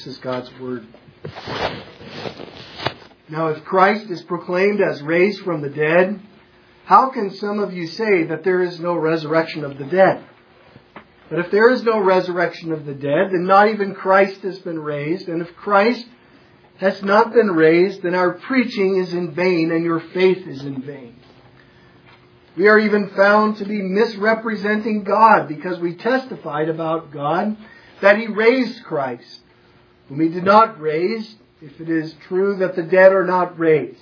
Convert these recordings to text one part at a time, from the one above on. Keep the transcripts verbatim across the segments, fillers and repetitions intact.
This is God's Word. Now, if Christ is proclaimed as raised from the dead, how can some of you say that there is no resurrection of the dead? But if there is no resurrection of the dead, then not even Christ has been raised. And if Christ has not been raised, then our preaching is in vain and your faith is in vain. We are even found to be misrepresenting God because we testified about God that He raised Christ, whom He did not raise, if it is true that the dead are not raised.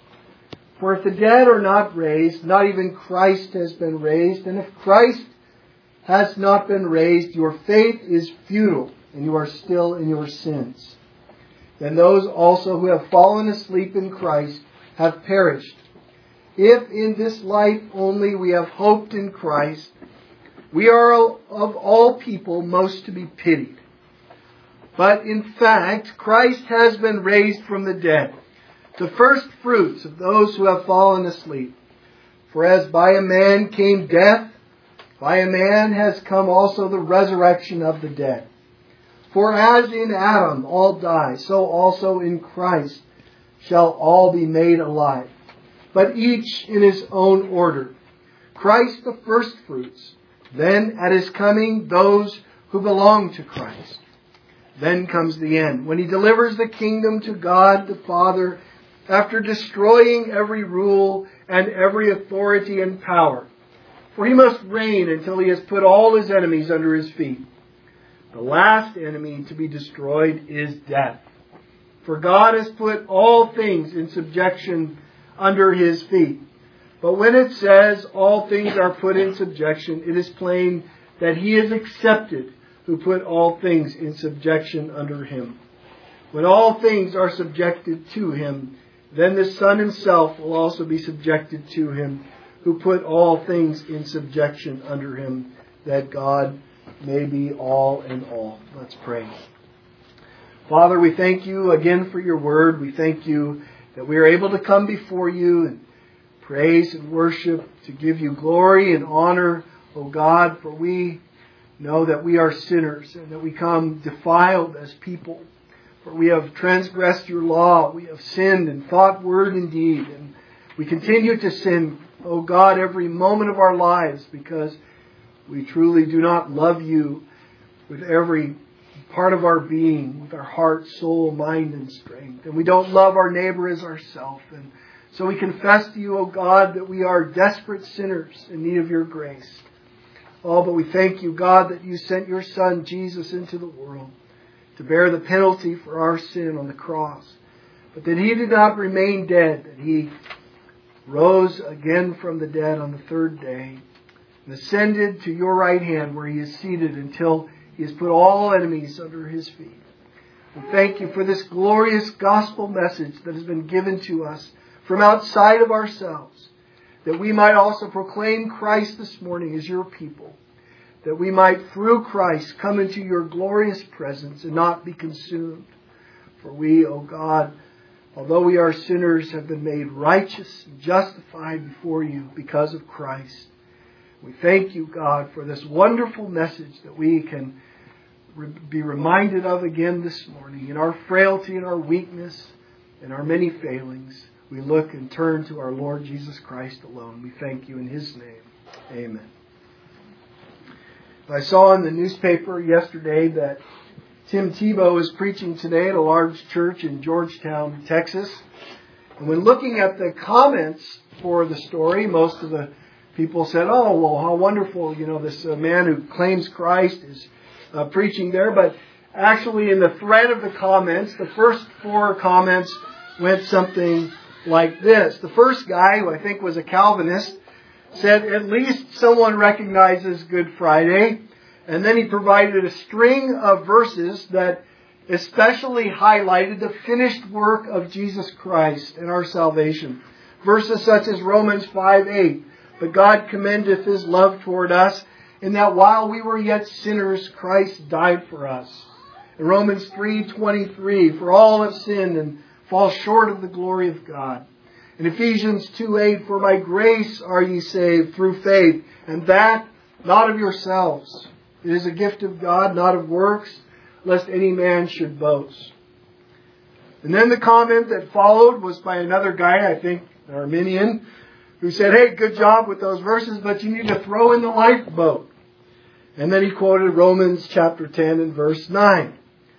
For if the dead are not raised, not even Christ has been raised. And if Christ has not been raised, your faith is futile, and you are still in your sins. Then those also who have fallen asleep in Christ have perished. If in this life only we have hoped in Christ, we are of all people most to be pitied. But in fact, Christ has been raised from the dead, the first fruits of those who have fallen asleep. For as by a man came death, by a man has come also the resurrection of the dead. For as in Adam all die, so also in Christ shall all be made alive. But each in his own order. Christ the first fruits, then at His coming those who belong to Christ. Then comes the end, when He delivers the kingdom to God the Father, after destroying every rule and every authority and power. For He must reign until He has put all His enemies under His feet. The last enemy to be destroyed is death. For God has put all things in subjection under His feet. But when it says all things are put in subjection, it is plain that He is accepted who put all things in subjection under Him. When all things are subjected to Him, then the Son Himself will also be subjected to Him who put all things in subjection under Him, that God may be all in all. Let's pray. Father, we thank You again for Your Word. We thank You that we are able to come before You and praise and worship, to give You glory and honor, O God, for we know that we are sinners and that we come defiled as people. For we have transgressed Your law. We have sinned in thought, word, and deed. And we continue to sin, O God, every moment of our lives because we truly do not love You with every part of our being, with our heart, soul, mind, and strength. And we don't love our neighbor as ourselves. And so we confess to You, O God, that we are desperate sinners in need of Your grace. Oh, but we thank You, God, that You sent Your Son, Jesus, into the world to bear the penalty for our sin on the cross. But that He did not remain dead, that He rose again from the dead on the third day and ascended to Your right hand where He is seated until He has put all enemies under His feet. We thank You for this glorious gospel message that has been given to us from outside of ourselves, that we might also proclaim Christ this morning as Your people, that we might through Christ come into Your glorious presence and not be consumed. For we, O God, although we are sinners, have been made righteous and justified before You because of Christ. We thank You, God, for this wonderful message that we can be reminded of again this morning. In our frailty and our weakness and our many failings, we look and turn to our Lord Jesus Christ alone. We thank You in His name. Amen. I saw in the newspaper yesterday that Tim Tebow is preaching today at a large church in Georgetown, Texas. And when looking at the comments for the story, most of the people said, oh, well, how wonderful, you know, this uh, man who claims Christ is uh, preaching there. But actually in the thread of the comments, the first four comments went something like this. The first guy, who I think was a Calvinist, said, at least someone recognizes Good Friday. And then he provided a string of verses that especially highlighted the finished work of Jesus Christ and our salvation. Verses such as Romans five eight. But God commendeth His love toward us, in that while we were yet sinners, Christ died for us. In Romans three twenty-three, for all have sinned and fall short of the glory of God. In Ephesians two eight, for by grace are ye saved through faith, and that not of yourselves. It is a gift of God, not of works, lest any man should boast. And then the comment that followed was by another guy, I think, an Arminian, who said, hey, good job with those verses, but you need to throw in the lifeboat. And then he quoted Romans chapter ten and verse nine.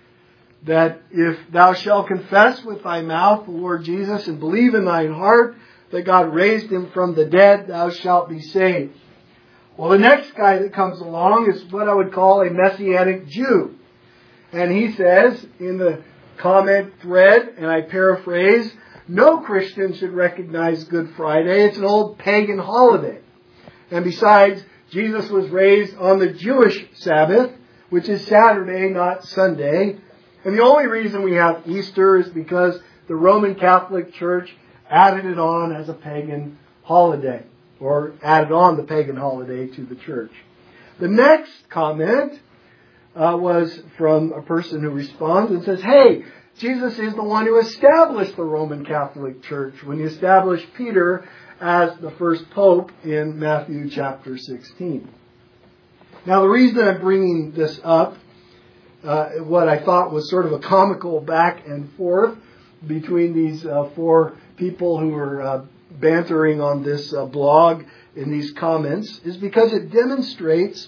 That if thou shalt confess with thy mouth the Lord Jesus and believe in thine heart that God raised him from the dead, thou shalt be saved. Well, the next guy that comes along is what I would call a Messianic Jew. And he says in the comment thread, and I paraphrase, no Christian should recognize Good Friday. It's an old pagan holiday. And besides, Jesus was raised on the Jewish Sabbath, which is Saturday, not Sunday. And the only reason we have Easter is because the Roman Catholic Church added it on as a pagan holiday, or added on the pagan holiday to the church. The next comment uh, was from a person who responds and says, hey, Jesus is the one who established the Roman Catholic Church when he established Peter as the first pope in Matthew chapter sixteen. Now, the reason I'm bringing this up, uh, what I thought was sort of a comical back and forth between these uh, four people who were uh, bantering on this uh, blog in these comments, is because it demonstrates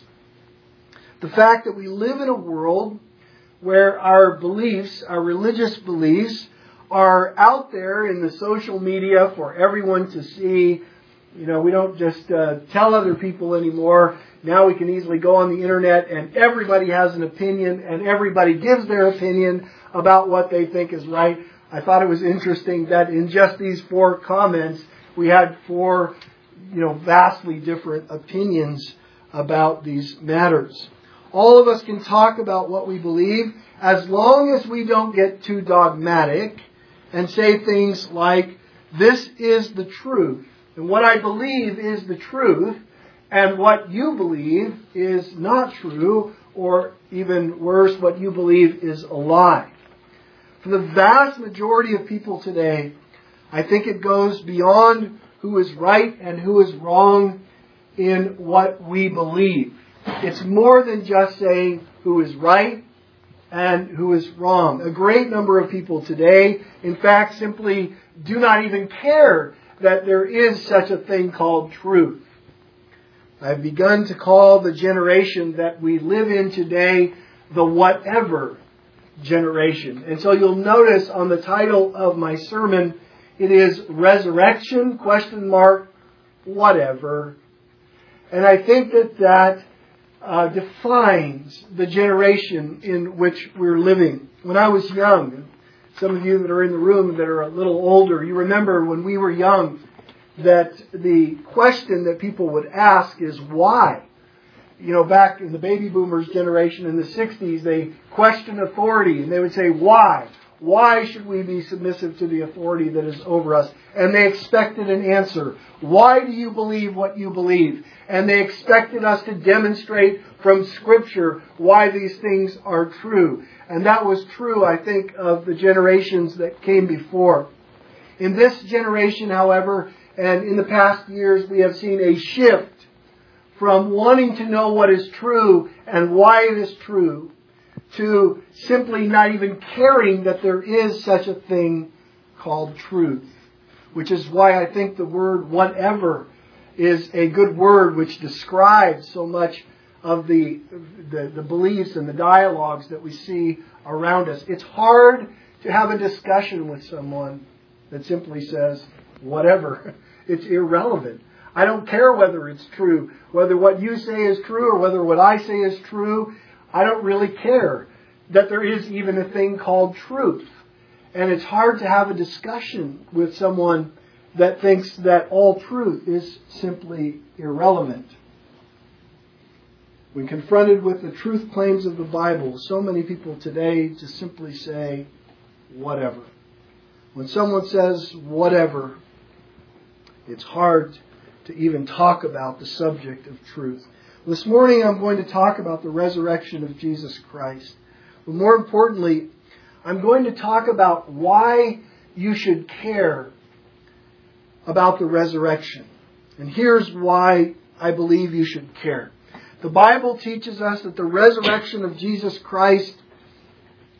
the fact that we live in a world where our beliefs, our religious beliefs, are out there in the social media for everyone to see. You know, we don't just uh, tell other people anymore. Now we can easily go on the internet and everybody has an opinion and everybody gives their opinion about what they think is right. I thought it was interesting that in just these four comments, we had four, you know, vastly different opinions about these matters. All of us can talk about what we believe as long as we don't get too dogmatic and say things like, this is the truth, and what I believe is the truth, and what you believe is not true, or even worse, what you believe is a lie. For the vast majority of people today, I think it goes beyond who is right and who is wrong in what we believe. It's more than just saying who is right and who is wrong. A great number of people today, in fact, simply do not even care that there is such a thing called truth. I've begun to call the generation that we live in today the whatever generation. And so you'll notice on the title of my sermon, it is Resurrection, question mark, whatever. And I think that that uh, defines the generation in which we're living. When I was young, some of you that are in the room that are a little older, you remember when we were young that the question that people would ask is why? You know, back in the baby boomers generation in the sixties, they questioned authority and they would say, why? Why should we be submissive to the authority that is over us? And they expected an answer. Why do you believe what you believe? And they expected us to demonstrate from Scripture why these things are true. And that was true, I think, of the generations that came before. In this generation, however, and in the past years, we have seen a shift from wanting to know what is true and why it is true to simply not even caring that there is such a thing called truth. Which is why I think the word whatever is a good word which describes so much of the, the, the beliefs and the dialogues that we see around us. It's hard to have a discussion with someone that simply says whatever. It's irrelevant. I don't care whether it's true, whether what you say is true or whether what I say is true. I don't really care that there is even a thing called truth. And it's hard to have a discussion with someone that thinks that all truth is simply irrelevant. When confronted with the truth claims of the Bible, so many people today just simply say, whatever. When someone says, whatever, it's hard to even talk about the subject of truth. This morning I'm going to talk about the resurrection of Jesus Christ. But more importantly, I'm going to talk about why you should care about the resurrection. And here's why I believe you should care. The Bible teaches us that the resurrection of Jesus Christ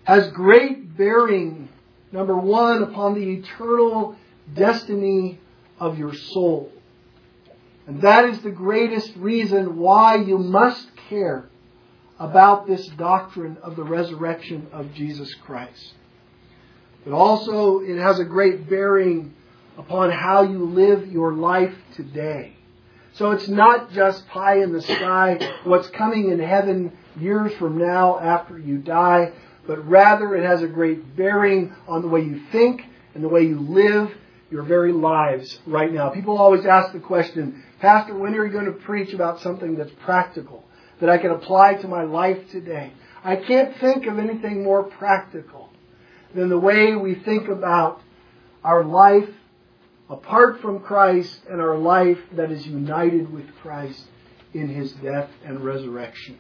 has great bearing, number one, upon the eternal destiny of your soul. And that is the greatest reason why you must care about this doctrine of the resurrection of Jesus Christ. But also it has a great bearing upon how you live your life today. So it's not just pie in the sky, what's coming in heaven years from now after you die, but rather it has a great bearing on the way you think and the way you live your very lives right now. People always ask the question, Pastor, when are you going to preach about something that's practical, that I can apply to my life today? I can't think of anything more practical than the way we think about our life apart from Christ and our life that is united with Christ in His death and resurrection.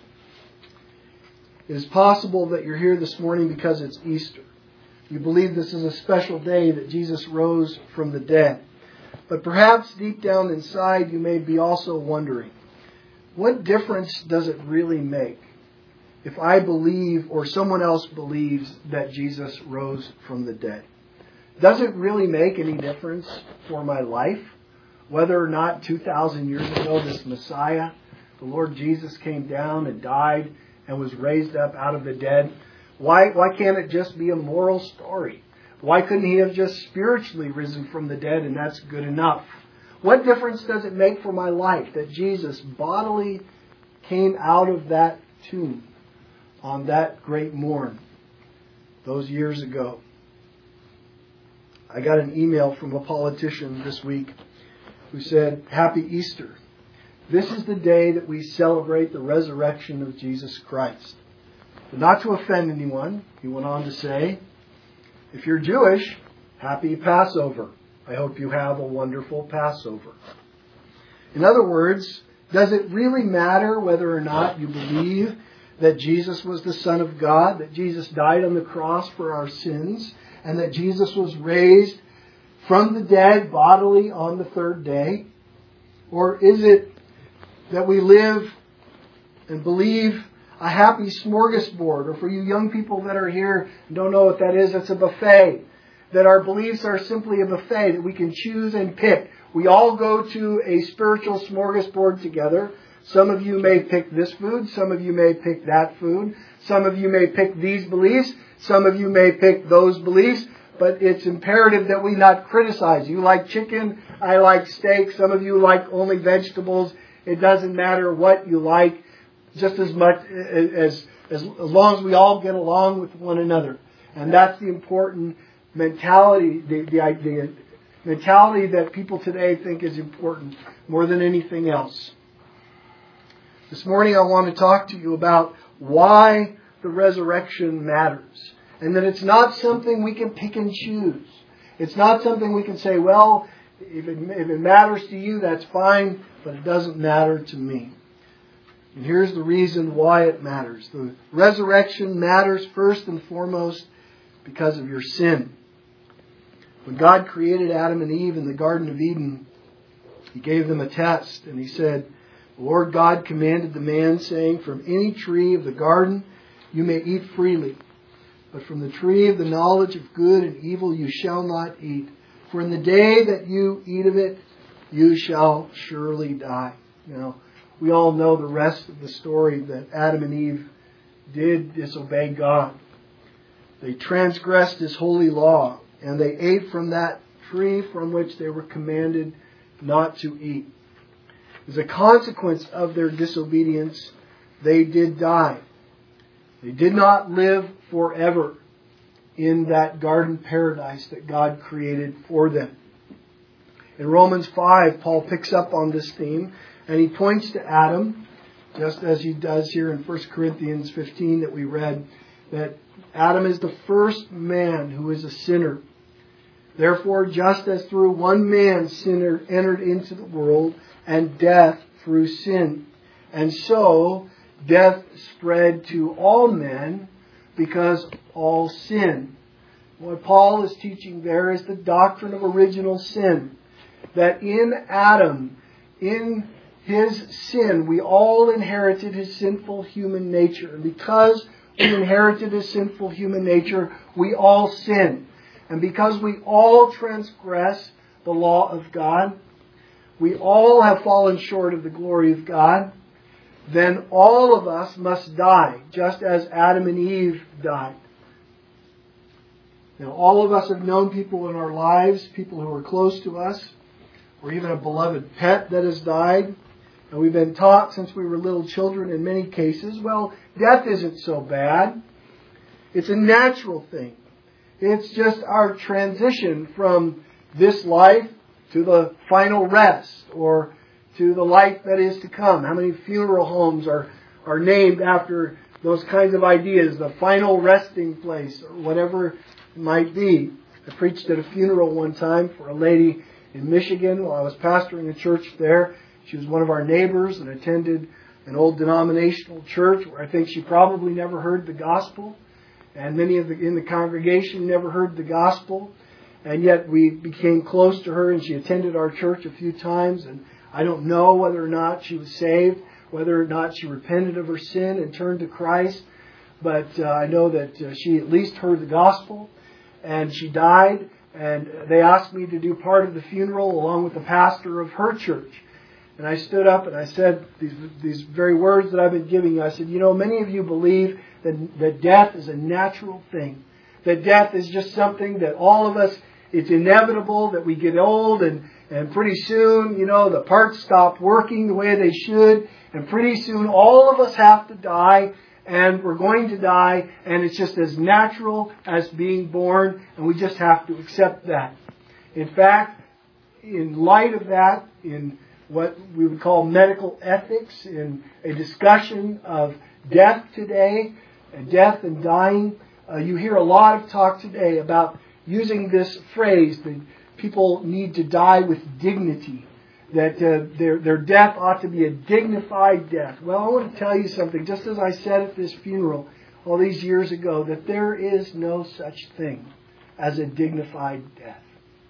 It is possible that you're here this morning because it's Easter. You believe this is a special day that Jesus rose from the dead. But perhaps deep down inside you may be also wondering, what difference does it really make if I believe or someone else believes that Jesus rose from the dead? Does it really make any difference for my life whether or not two thousand years ago this Messiah, the Lord Jesus, came down and died and was raised up out of the dead? Why, why can't it just be a moral story? Why couldn't He have just spiritually risen from the dead and that's good enough? What difference does it make for my life that Jesus bodily came out of that tomb on that great morn those years ago? I got an email from a politician this week who said, Happy Easter. This is the day that we celebrate the resurrection of Jesus Christ. But not to offend anyone, he went on to say, if you're Jewish, happy Passover. I hope you have a wonderful Passover. In other words, does it really matter whether or not you believe that Jesus was the Son of God, that Jesus died on the cross for our sins, and that Jesus was raised from the dead bodily on the third day? Or is it that we live and believe a happy smorgasbord, or for you young people that are here and don't know what that is, it's a buffet. That our beliefs are simply a buffet that we can choose and pick. We all go to a spiritual smorgasbord together. Some of you may pick this food. Some of you may pick that food. Some of you may pick these beliefs. Some of you may pick those beliefs. But it's imperative that we not criticize. You like chicken. I like steak. Some of you like only vegetables. It doesn't matter what you like. Just as much as, as, as long as we all get along with one another. And that's the important mentality, the, the idea, mentality that people today think is important more than anything else. This morning I want to talk to you about why the resurrection matters. And that it's not something we can pick and choose. It's not something we can say, well, if it, if it matters to you, that's fine, but it doesn't matter to me. And here's the reason why it matters. The resurrection matters first and foremost because of your sin. When God created Adam and Eve in the Garden of Eden, He gave them a test, and He said, the Lord God commanded the man, saying, from any tree of the garden you may eat freely, but from the tree of the knowledge of good and evil you shall not eat. For in the day that you eat of it, you shall surely die. Now, we all know the rest of the story, that Adam and Eve did disobey God. They transgressed His holy law, and they ate from that tree from which they were commanded not to eat. As a consequence of their disobedience, they did die. They did not live forever in that garden paradise that God created for them. In Romans five, Paul picks up on this theme, and he points to Adam, just as he does here in First Corinthians fifteen that we read, that Adam is the first man who is a sinner. Therefore, just as through one man sin entered into the world, and death through sin, and so death spread to all men because all sin. What Paul is teaching there is the doctrine of original sin. That in Adam, in his sin, we all inherited his sinful human nature. And because we inherited a sinful human nature. We all sin. And because we all transgress the law of God, we all have fallen short of the glory of God, then all of us must die, just as Adam and Eve died. Now, all of us have known people in our lives, people who are close to us, or even a beloved pet that has died. And we've been taught since we were little children in many cases, well, death isn't so bad. It's a natural thing. It's just our transition from this life to the final rest, or to the life that is to come. How many funeral homes are, are named after those kinds of ideas, the final resting place, or whatever it might be. I preached at a funeral one time for a lady in Michigan while I was pastoring a church there. She was one of our neighbors and attended an old denominational church where I think she probably never heard the gospel. And many of the in the congregation never heard the gospel. And yet we became close to her, and she attended our church a few times. And I don't know whether or not she was saved, whether or not she repented of her sin and turned to Christ. But uh, I know that uh, she at least heard the gospel. And she died. And they asked me to do part of the funeral along with the pastor of her church. And I stood up and I said these these very words that I've been giving you. I said, you know, many of you believe that, that death is a natural thing. That death is just something that all of us, it's inevitable that we get old, and, and pretty soon, you know, the parts stop working the way they should. And pretty soon all of us have to die, and we're going to die. And it's just as natural as being born, and we just have to accept that. In fact, in light of that, in what we would call medical ethics, in a discussion of death today, and death and dying, uh, you hear a lot of talk today about using this phrase that people need to die with dignity, that uh, their their death ought to be a dignified death. Well, I want to tell you something, just as I said at this funeral all these years ago, that there is no such thing as a dignified death.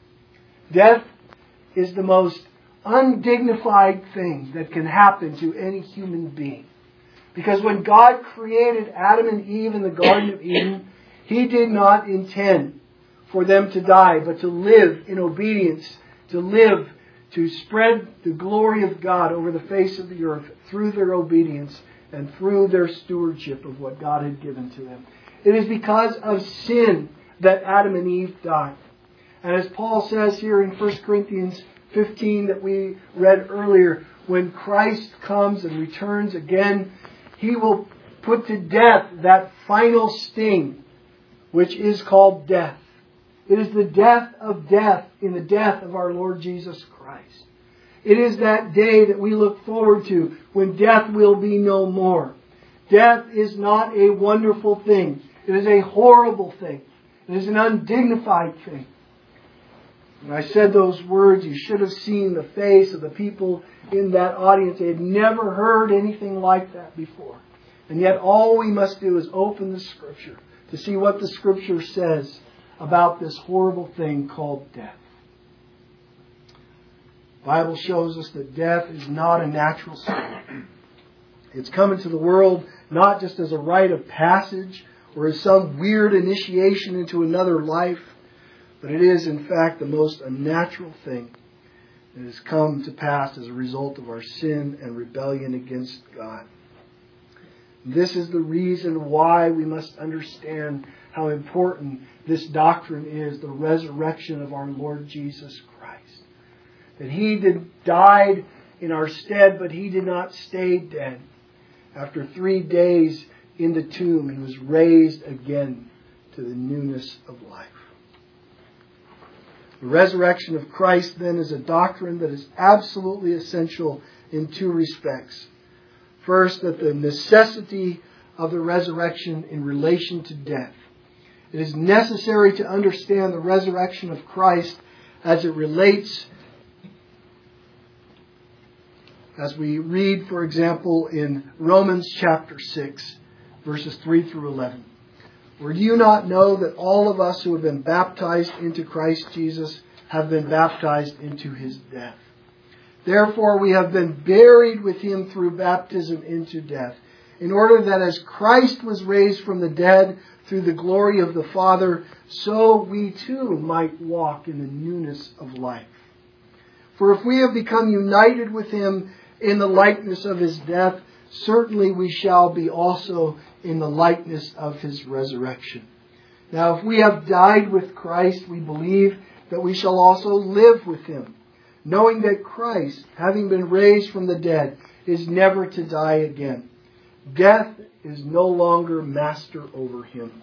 Death is the most undignified thing that can happen to any human being. Because when God created Adam and Eve in the Garden of Eden, He did not intend for them to die, but to live in obedience, to live, to spread the glory of God over the face of the earth through their obedience and through their stewardship of what God had given to them. It is because of sin that Adam and Eve died. And as Paul says here in First Corinthians fifteen that we read earlier, when Christ comes and returns again, He will put to death that final sting, which is called death. It is the death of death in the death of our Lord Jesus Christ. It is that day that we look forward to when death will be no more. Death is not a wonderful thing. It is a horrible thing. It is an undignified thing. When I said those words, you should have seen the face of the people in that audience. They had never heard anything like that before. And yet all we must do is open the Scripture to see what the Scripture says about this horrible thing called death. The Bible shows us that death is not a natural sin. It's come into the world not just as a rite of passage or as some weird initiation into another life, but it is, in fact, the most unnatural thing that has come to pass as a result of our sin and rebellion against God. This is the reason why we must understand how important this doctrine is, the resurrection of our Lord Jesus Christ. That He did, died in our stead, but He did not stay dead. After three days in the tomb, He was raised again to the newness of life. The resurrection of Christ, then, is a doctrine that is absolutely essential in two respects. First, that the necessity of the resurrection in relation to death. It is necessary to understand the resurrection of Christ as it relates, as we read, for example, in Romans chapter six, verses three through eleven. Or do you not know that all of us who have been baptized into Christ Jesus have been baptized into His death? Therefore we have been buried with Him through baptism into death, in order that as Christ was raised from the dead through the glory of the Father, so we too might walk in the newness of life. For if we have become united with him in the likeness of his death, certainly we shall be also in the likeness of his resurrection. Now, if we have died with Christ, we believe that we shall also live with him, knowing that Christ, having been raised from the dead, is never to die again. Death is no longer master over him.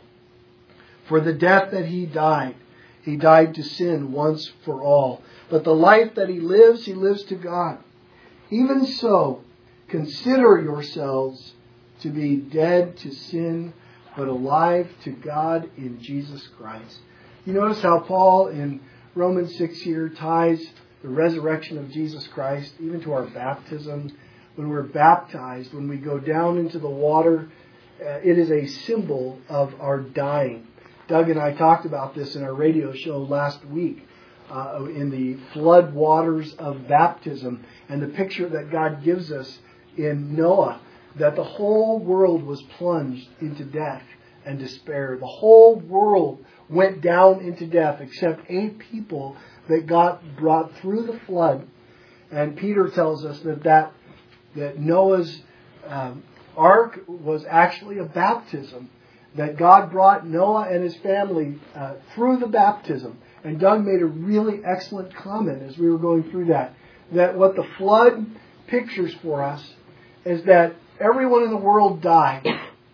For the death that he died, he died to sin once for all. But the life that he lives, he lives to God. Even so, consider yourselves to be dead to sin, but alive to God in Jesus Christ. You notice how Paul in Romans six here ties the resurrection of Jesus Christ even to our baptism. When we're baptized, when we go down into the water, uh, it is a symbol of our dying. Doug and I talked about this in our radio show last week uh, in the flood waters of baptism, and the picture that God gives us in Noah, that the whole world was plunged into death and despair. The whole world went down into death except eight people that got brought through the flood. And Peter tells us that that, that Noah's um, ark was actually a baptism, that God brought Noah and his family uh, through the baptism. And Doug made a really excellent comment as we were going through that, that what the flood pictures for us is that everyone in the world died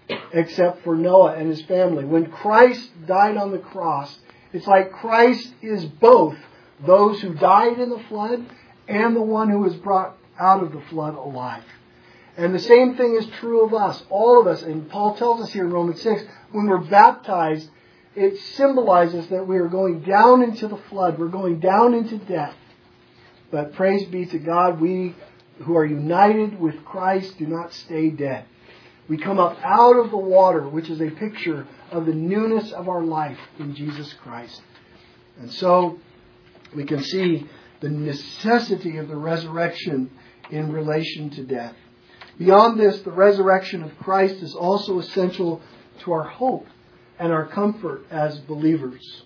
except for Noah and his family. When Christ died on the cross, it's like Christ is both those who died in the flood and the one who was brought out of the flood alive. And the same thing is true of us, all of us. And Paul tells us here in Romans six, when we're baptized, it symbolizes that we are going down into the flood. We're going down into death. But praise be to God, we who are united with Christ do not stay dead. We come up out of the water, which is a picture of the newness of our life in Jesus Christ. And so we can see the necessity of the resurrection in relation to death. Beyond this, the resurrection of Christ is also essential to our hope and our comfort as believers.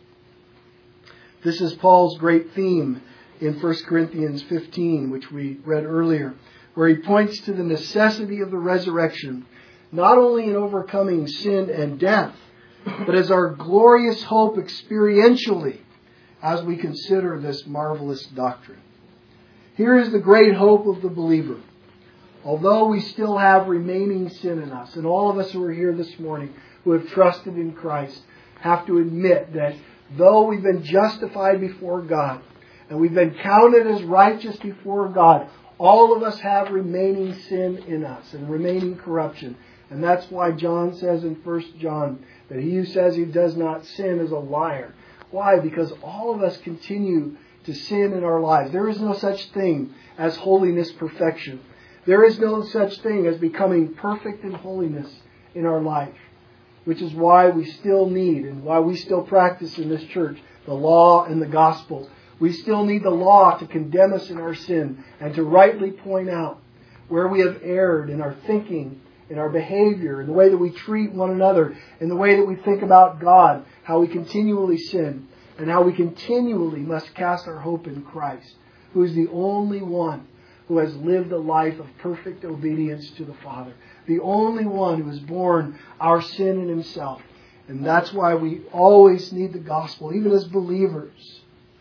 This is Paul's great theme in First Corinthians fifteen, which we read earlier, where he points to the necessity of the resurrection, not only in overcoming sin and death, but as our glorious hope experientially as we consider this marvelous doctrine. Here is the great hope of the believer. Although we still have remaining sin in us, and all of us who are here this morning who have trusted in Christ have to admit that though we've been justified before God, and we've been counted as righteous before God, all of us have remaining sin in us and remaining corruption. And that's why John says in First John that he who says he does not sin is a liar. Why? Because all of us continue to sin in our lives. There is no such thing as holiness perfection. There is no such thing as becoming perfect in holiness in our life, which is why we still need and why we still practice in this church the law and the gospel. We still need the law to condemn us in our sin and to rightly point out where we have erred in our thinking, in our behavior, in the way that we treat one another, in the way that we think about God, how we continually sin, and how we continually must cast our hope in Christ, who is the only one who has lived a life of perfect obedience to the Father, the only one who has borne our sin in himself. And that's why we always need the gospel, even as believers,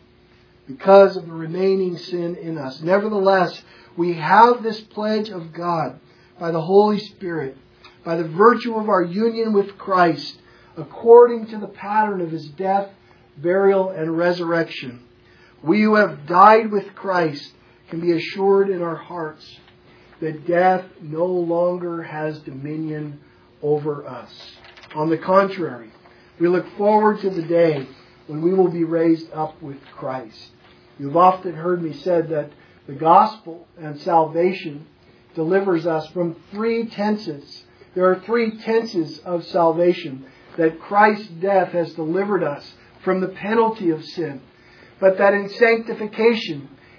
because of the remaining sin in us. Nevertheless, we have this pledge of God by the Holy Spirit, by the virtue of our union with Christ, according to the pattern of his death, burial, and resurrection. We who have died with Christ can be assured in our hearts that death no longer has dominion over us. On the contrary, we look forward to the day when we will be raised up with Christ. You've often heard me said that the gospel and salvation delivers us from three tenses. There are three tenses of salvation, that Christ's death has delivered us from the penalty of sin, but that in sanctification,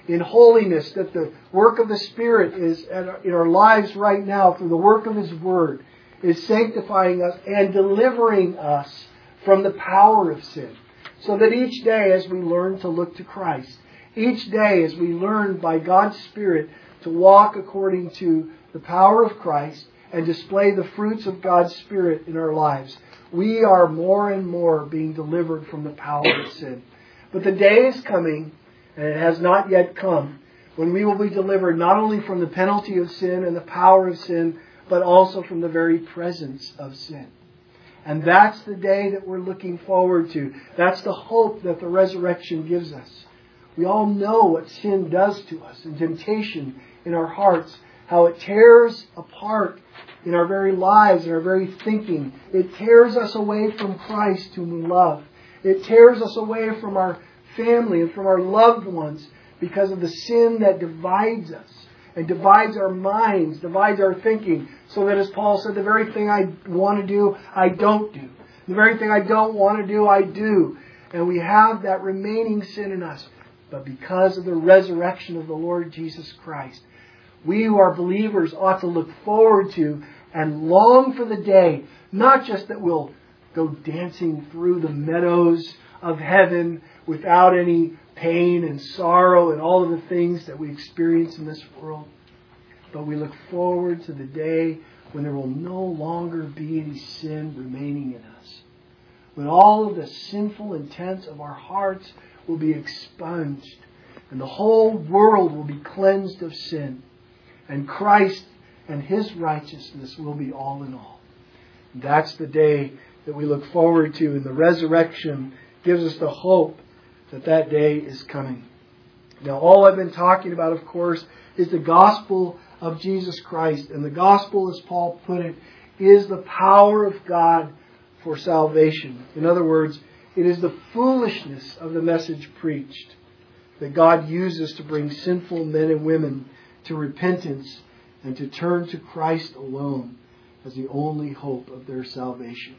in holiness, that the work of the Spirit is in our lives right now through the work of His Word is sanctifying us and delivering us from the power of sin. So that each day as we learn to look to Christ, each day as we learn by God's Spirit to walk according to the power of Christ and display the fruits of God's Spirit in our lives, we are more and more being delivered from the power of sin. But the day is coming, and it has not yet come, when we will be delivered not only from the penalty of sin and the power of sin, but also from the very presence of sin. And that's the day that we're looking forward to. That's the hope that the resurrection gives us. We all know what sin does to us and temptation in our hearts, how it tears apart in our very lives and our very thinking. It tears us away from Christ whom we love. It tears us away from our family and from our loved ones because of the sin that divides us and divides our minds, divides our thinking, so that, as Paul said, the very thing I want to do, I don't do. The very thing I don't want to do, I do. And we have that remaining sin in us. But because of the resurrection of the Lord Jesus Christ, we who are believers ought to look forward to and long for the day, not just that we'll go dancing through the meadows of heaven without any pain and sorrow and all of the things that we experience in this world, but we look forward to the day when there will no longer be any sin remaining in us, when all of the sinful intents of our hearts will be expunged and the whole world will be cleansed of sin, and Christ and His righteousness will be all in all. And that's the day that we look forward to, and the resurrection gives us the hope that that day is coming. Now, all I've been talking about, of course, is the gospel of Jesus Christ. And the gospel, as Paul put it, is the power of God for salvation. In other words, it is the foolishness of the message preached that God uses to bring sinful men and women to repentance and to turn to Christ alone as the only hope of their salvation.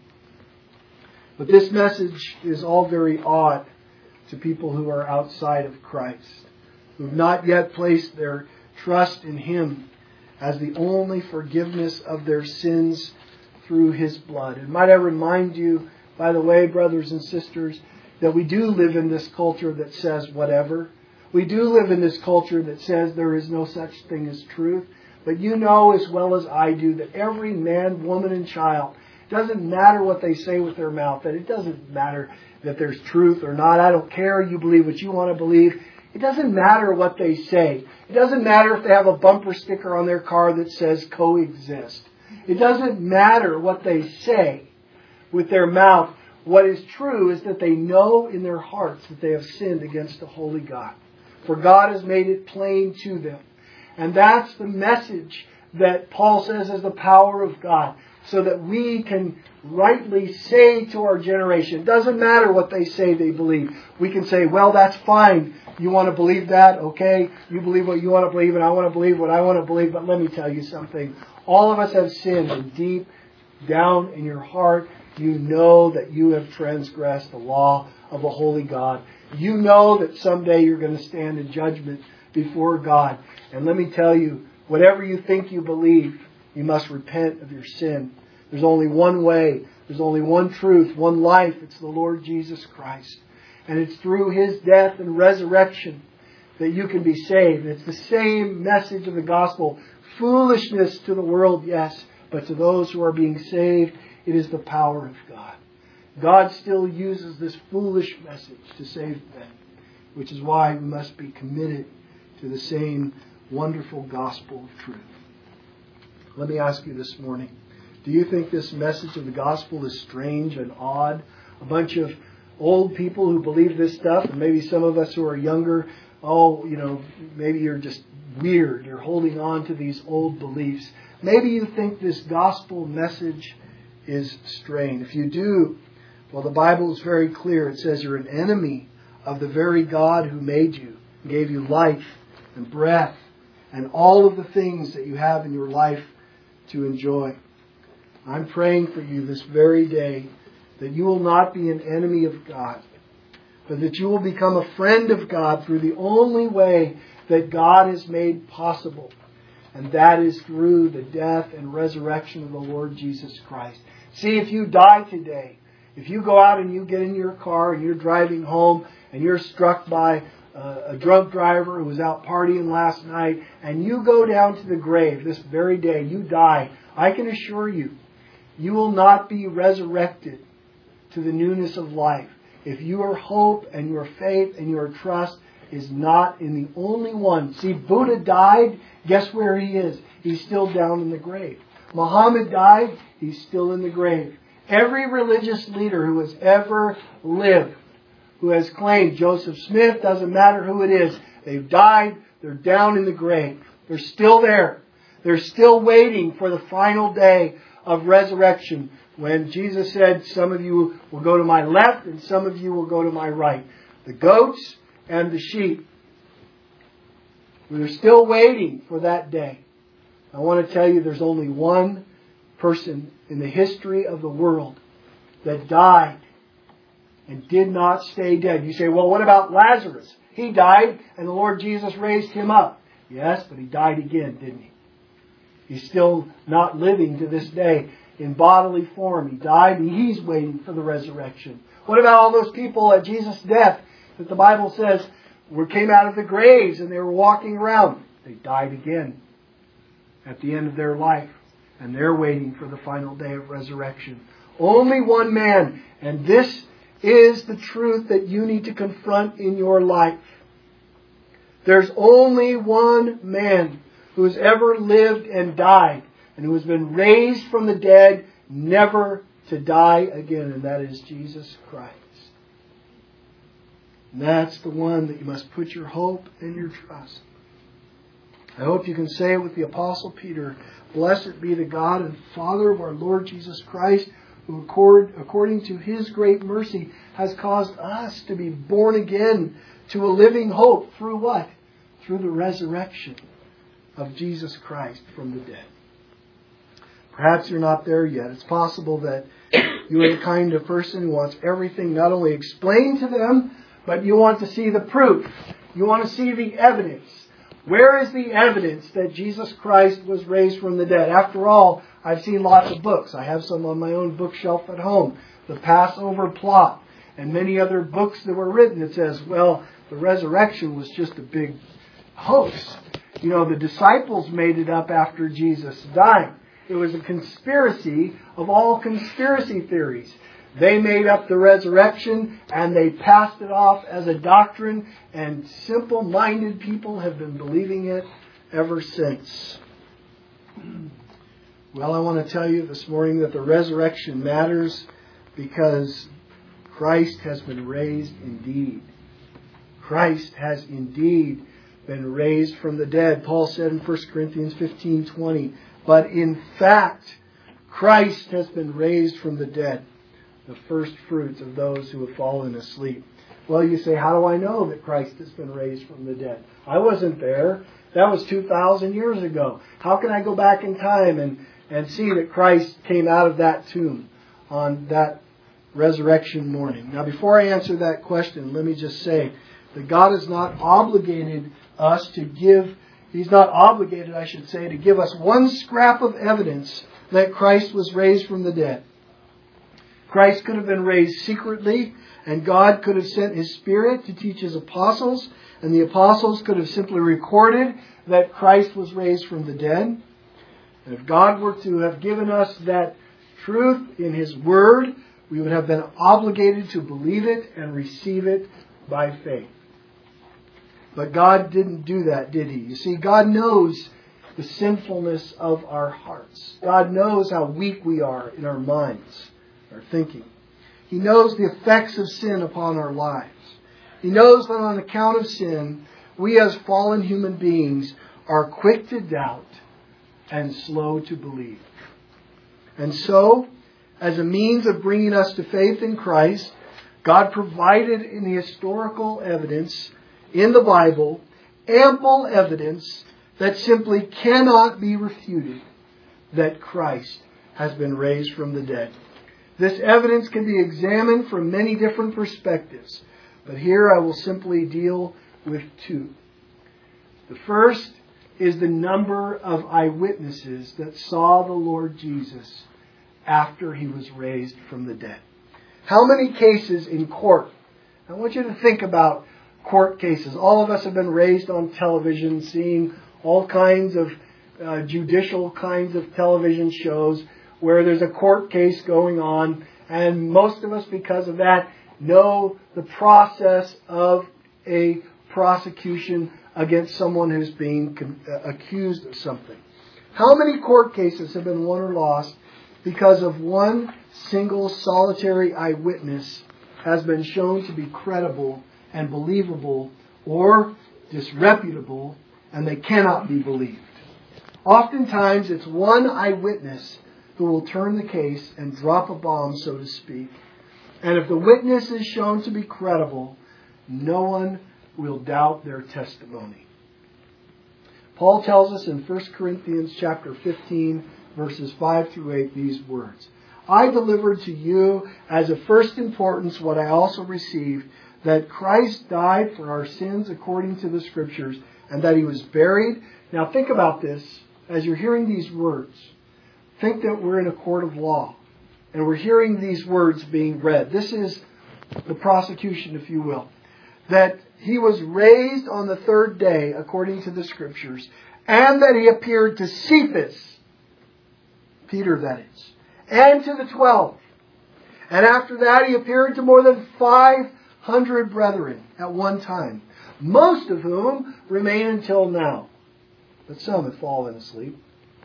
But this message is all very odd to people who are outside of Christ, who have not yet placed their trust in Him as the only forgiveness of their sins through His blood. And might I remind you, by the way, brothers and sisters, that we do live in this culture that says whatever. We do live in this culture that says there is no such thing as truth. But you know as well as I do that every man, woman, and child, doesn't matter what they say with their mouth, that it doesn't matter that there's truth or not. I don't care. You believe what you want to believe. It doesn't matter what they say. It doesn't matter if they have a bumper sticker on their car that says coexist. It doesn't matter what they say with their mouth. What is true is that they know in their hearts that they have sinned against the holy God. For God has made it plain to them. And that's the message that Paul says is the power of God, so that we can rightly say to our generation, it doesn't matter what they say they believe. We can say, well, that's fine. You want to believe that? Okay. You believe what you want to believe, and I want to believe what I want to believe. But let me tell you something. All of us have sinned, and deep down in your heart, you know that you have transgressed the law of a holy God. You know that someday you're going to stand in judgment before God. And let me tell you, whatever you think you believe, you must repent of your sin. There's only one way. There's only one truth, one life. It's the Lord Jesus Christ. And it's through His death and resurrection that you can be saved. It's the same message of the gospel. Foolishness to the world, yes. But to those who are being saved, it is the power of God. God still uses this foolish message to save men, which is why we must be committed to the same wonderful gospel of truth. Let me ask you this morning, do you think this message of the gospel is strange and odd? A bunch of old people who believe this stuff, and maybe some of us who are younger, oh, you know, maybe you're just weird. You're holding on to these old beliefs. Maybe you think this gospel message is strange. If you do, well, the Bible is very clear. It says you're an enemy of the very God who made you, gave you life and breath and all of the things that you have in your life to enjoy. I'm praying for you this very day that you will not be an enemy of God, but that you will become a friend of God through the only way that God has made possible. And that is through the death and resurrection of the Lord Jesus Christ. See, if you die today, if you go out and you get in your car and you're driving home and you're struck by uh, a drunk driver who was out partying last night, and you go down to the grave this very day, you die, I can assure you, you will not be resurrected to the newness of life if your hope and your faith and your trust is not in the only one. See, Buddha died. Guess where he is? He's still down in the grave. Muhammad died. He's still in the grave. Every religious leader who has ever lived, who has claimed, Joseph Smith, doesn't matter who it is, they've died. They're down in the grave. They're still there. They're still waiting for the final day of resurrection, when Jesus said, some of you will go to my left and some of you will go to my right. The goats and the sheep. We're still waiting for that day. I want to tell you, there's only one person in the history of the world that died and did not stay dead. You say, well, what about Lazarus? He died and the Lord Jesus raised him up. Yes, but he died again, didn't he? He's still not living to this day in bodily form. He died and he's waiting for the resurrection. What about all those people at Jesus' death that the Bible says were came out of the graves and they were walking around? They died again at the end of their life. And they're waiting for the final day of resurrection. Only one man. And this is the truth that you need to confront in your life. There's only one man who has ever lived and died, and who has been raised from the dead, never to die again, and that is Jesus Christ. And that's the one that you must put your hope and your trust. I hope you can say it with the Apostle Peter, blessed be the God and Father of our Lord Jesus Christ, who according to His great mercy has caused us to be born again to a living hope through what? Through the resurrection of Jesus Christ from the dead. Perhaps you're not there yet. It's possible that you are the kind of person who wants everything not only explained to them, but you want to see the proof. You want to see the evidence. Where is the evidence that Jesus Christ was raised from the dead? After all, I've seen lots of books. I have some on my own bookshelf at home. The Passover Plot and many other books that were written. It says, well, the resurrection was just a big hoax. You know, the disciples made it up after Jesus died. It was a conspiracy of all conspiracy theories. They made up the resurrection and they passed it off as a doctrine, and simple-minded people have been believing it ever since. Well, I want to tell you this morning that the resurrection matters because Christ has been raised indeed. Christ has indeed been raised from the dead. Paul said in First Corinthians fifteen twenty, but in fact, Christ has been raised from the dead, the first fruits of those who have fallen asleep. Well, you say, how do I know that Christ has been raised from the dead? I wasn't there. That was two thousand years ago. How can I go back in time and, and see that Christ came out of that tomb on that resurrection morning? Now, before I answer that question, let me just say that God is not obligated us to give, He's not obligated, I should say, to give us one scrap of evidence that Christ was raised from the dead. Christ could have been raised secretly, and God could have sent His Spirit to teach His apostles, and the apostles could have simply recorded that Christ was raised from the dead. And if God were to have given us that truth in His Word, we would have been obligated to believe it and receive it by faith. But God didn't do that, did He? You see, God knows the sinfulness of our hearts. God knows how weak we are in our minds, our thinking. He knows the effects of sin upon our lives. He knows that on account of sin, we as fallen human beings are quick to doubt and slow to believe. And so, as a means of bringing us to faith in Christ, God provided in the historical evidence in the Bible ample evidence that simply cannot be refuted that Christ has been raised from the dead. This evidence can be examined from many different perspectives. But here I will simply deal with two. The first is the number of eyewitnesses that saw the Lord Jesus after He was raised from the dead. How many cases in court? I want you to think about court cases. All of us have been raised on television, seeing all kinds of uh, judicial kinds of television shows where there's a court case going on. And most of us, because of that, know the process of a prosecution against someone who's being con- uh, accused of something. How many court cases have been won or lost because of one single solitary eyewitness has been shown to be credible and believable or disreputable, and they cannot be believed? Oftentimes it's one eyewitness who will turn the case and drop a bomb, so to speak. And if the witness is shown to be credible, no one will doubt their testimony. Paul tells us in First Corinthians chapter fifteen, verses five through eight, these words. I delivered to you as of first importance what I also received, that Christ died for our sins according to the Scriptures, and that He was buried. Now think about this. As you're hearing these words, think that we're in a court of law, and we're hearing these words being read. This is the prosecution, if you will. That He was raised on the third day, according to the Scriptures, and that He appeared to Cephas, Peter that is, and to the twelve. And after that He appeared to more than five hundred brethren at one time, most of whom remain until now, but some have fallen asleep.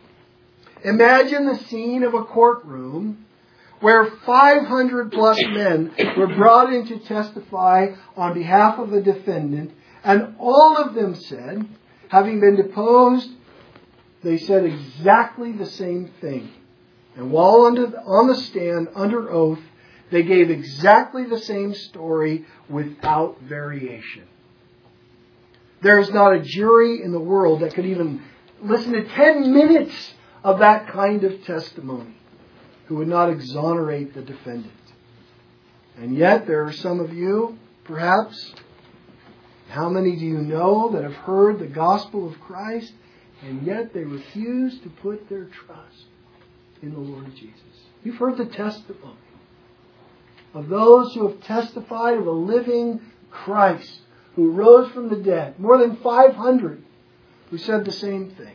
Imagine the scene of a courtroom where five hundred plus men were brought in to testify on behalf of a defendant, and all of them said, having been deposed, they said exactly the same thing. And while under, on the stand, under oath, they gave exactly the same story without variation. There is not a jury in the world that could even listen to ten minutes of that kind of testimony who would not exonerate the defendant. And yet there are some of you, perhaps, how many do you know that have heard the gospel of Christ, and yet they refuse to put their trust in the Lord Jesus? You've heard the testimony of those who have testified of a living Christ who rose from the dead. More than five hundred who said the same thing.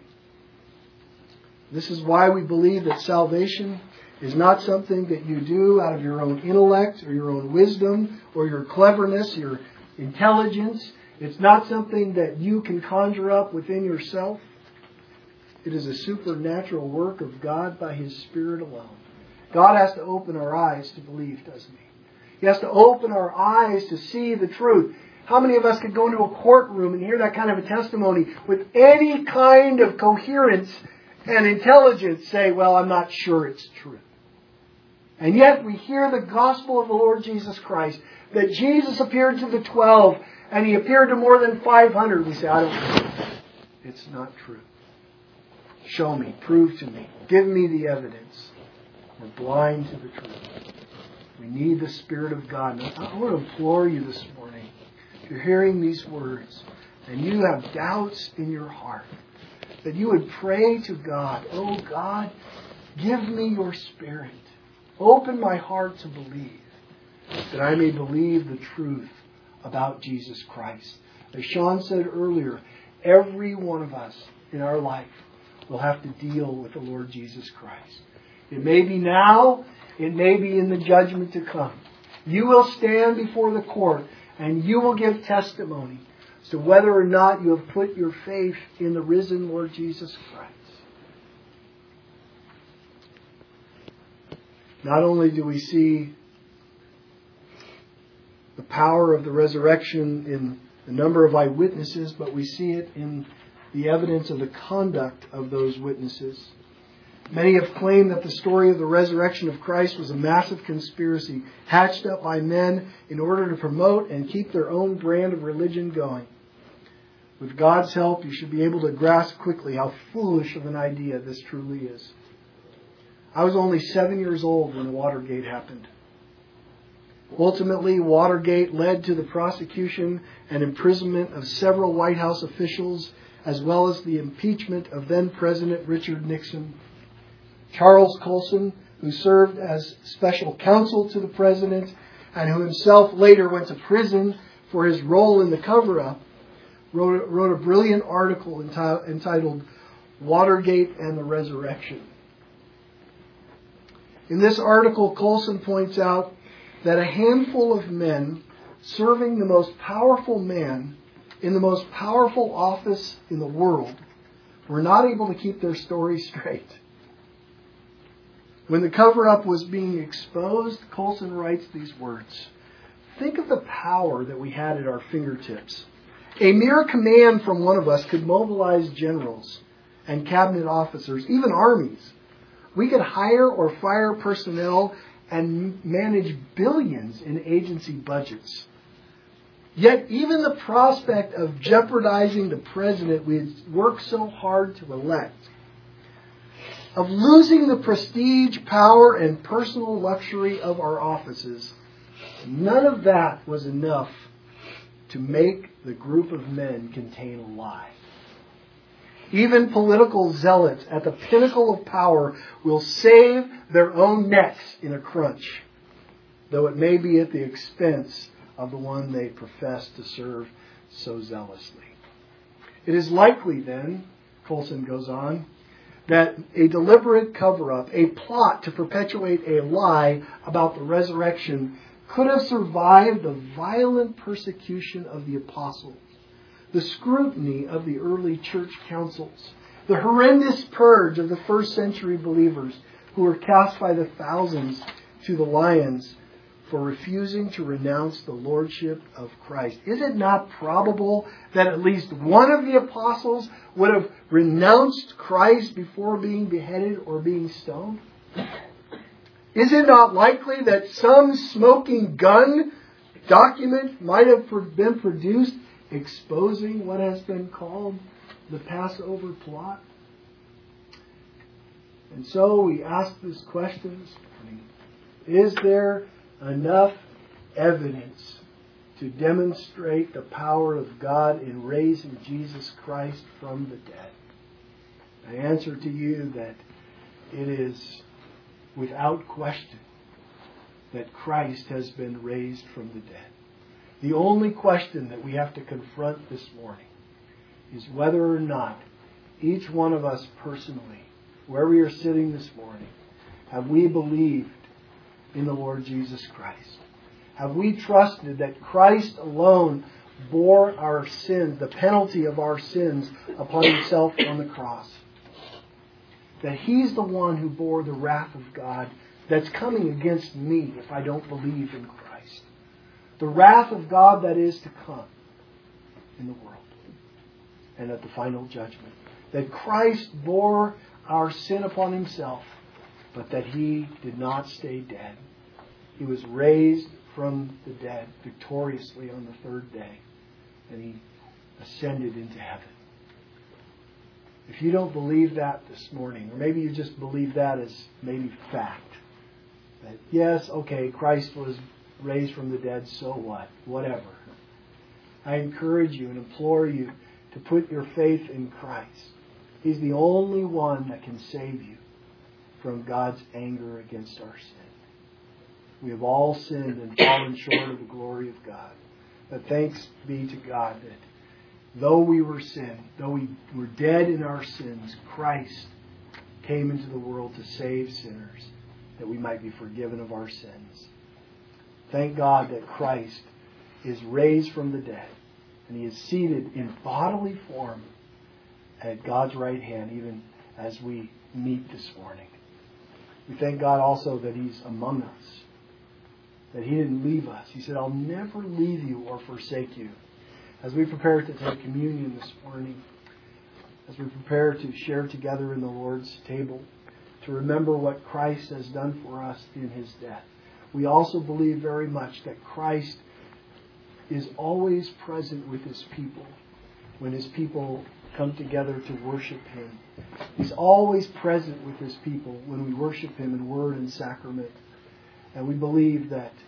This is why we believe that salvation is not something that you do out of your own intellect or your own wisdom or your cleverness, your intelligence. It's not something that you can conjure up within yourself. It is a supernatural work of God by His Spirit alone. God has to open our eyes to believe, doesn't He? He has to open our eyes to see the truth. How many of us could go into a courtroom and hear that kind of a testimony with any kind of coherence and intelligence, say, well, I'm not sure it's true. And yet we hear the gospel of the Lord Jesus Christ, that Jesus appeared to the twelve and He appeared to more than five hundred. We say, I don't know. It's not true. Show me, prove to me, give me the evidence. We're blind to the truth. We need the Spirit of God. Now, I want to implore you this morning, if you're hearing these words and you have doubts in your heart, that you would pray to God, oh God, give me your Spirit. Open my heart to believe, that I may believe the truth about Jesus Christ. As Sean said earlier, every one of us in our life will have to deal with the Lord Jesus Christ. It may be now, it may be in the judgment to come. You will stand before the court and you will give testimony as to whether or not you have put your faith in the risen Lord Jesus Christ. Not only do we see the power of the resurrection in the number of eyewitnesses, but we see it in the evidence of the conduct of those witnesses. Many have claimed that the story of the resurrection of Christ was a massive conspiracy hatched up by men in order to promote and keep their own brand of religion going. With God's help, you should be able to grasp quickly how foolish of an idea this truly is. I was only seven years old when Watergate happened. Ultimately, Watergate led to the prosecution and imprisonment of several White House officials, as well as the impeachment of then-President Richard Nixon. Charles Colson, who served as special counsel to the president and who himself later went to prison for his role in the cover-up, wrote, wrote a brilliant article enti- entitled Watergate and the Resurrection. In this article, Colson points out that a handful of men serving the most powerful man in the most powerful office in the world were not able to keep their story straight. When the cover-up was being exposed, Colson writes these words: "Think of the power that we had at our fingertips. A mere command from one of us could mobilize generals and cabinet officers, even armies. We could hire or fire personnel and manage billions in agency budgets. Yet even the prospect of jeopardizing the president we had worked so hard to elect, of losing the prestige, power, and personal luxury of our offices, none of that was enough to make the group of men contain a lie. Even political zealots at the pinnacle of power will save their own necks in a crunch, though it may be at the expense of the one they profess to serve so zealously." It is likely then, Colson goes on, that a deliberate cover-up, a plot to perpetuate a lie about the resurrection, could have survived the violent persecution of the apostles, the scrutiny of the early church councils, the horrendous purge of the first century believers who were cast by the thousands to the lions for refusing to renounce the lordship of Christ. Is it not probable that at least one of the apostles would have renounced Christ before being beheaded or being stoned? Is it not likely that some smoking gun document might have been produced exposing what has been called the Passover plot? And so we ask this question this morning: is there enough evidence to demonstrate the power of God in raising Jesus Christ from the dead? I answer to you that it is without question that Christ has been raised from the dead. The only question that we have to confront this morning is whether or not each one of us personally, where we are sitting this morning, have we believed in the Lord Jesus Christ? Have we trusted that Christ alone bore our sins, the penalty of our sins, upon himself on the cross? That he's the one who bore the wrath of God that's coming against me if I don't believe in Christ. The wrath of God that is to come in the world and at the final judgment. That Christ bore our sin upon himself, but that he did not stay dead. He was raised from the dead victoriously on the third day, and he ascended into heaven. If you don't believe that this morning, or maybe you just believe that as maybe fact, that yes, okay, Christ was raised from the dead, so what? Whatever. I encourage you and implore you to put your faith in Christ. He's the only one that can save you from God's anger against our sin. We have all sinned and fallen short of the glory of God. But thanks be to God that though we were sin, though we were dead in our sins, Christ came into the world to save sinners, that we might be forgiven of our sins. Thank God that Christ is raised from the dead, and he is seated in bodily form at God's right hand, even as we meet this morning. We thank God also that he's among us, that he didn't leave us. He said, "I'll never leave you or forsake you." As we prepare to take communion this morning, as we prepare to share together in the Lord's table, to remember what Christ has done for us in his death, we also believe very much that Christ is always present with his people when his people come together to worship him. He's always present with his people when we worship him in word and sacrament. And we believe that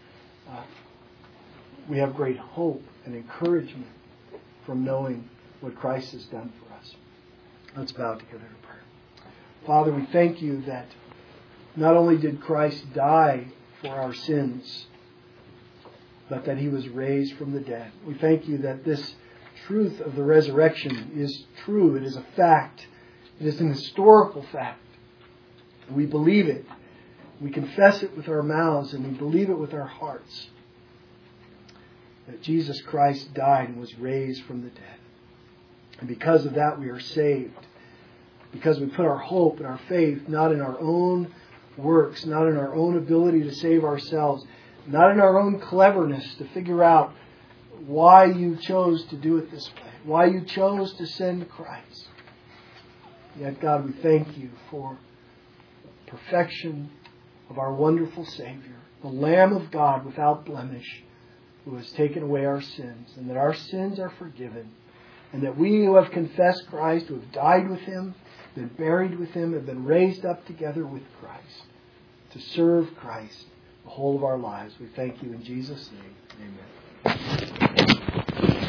uh, we have great hope and encouragement from knowing what Christ has done for us. Let's bow together in prayer. Father, we thank you that not only did Christ die for our sins, but that he was raised from the dead. We thank you that this truth of the resurrection is true. It is a fact. It is an historical fact. We believe it. We confess it with our mouths and we believe it with our hearts. That Jesus Christ died and was raised from the dead. And because of that we are saved. Because we put our hope and our faith not in our own works, not in our own ability to save ourselves, not in our own cleverness to figure out why you chose to do it this way, why you chose to send Christ. Yet, God, we thank you for the perfection of our wonderful Savior, the Lamb of God without blemish, who has taken away our sins, and that our sins are forgiven, and that we who have confessed Christ, who have died with him, been buried with him, have been raised up together with Christ to serve Christ the whole of our lives. We thank you in Jesus' name. Amen.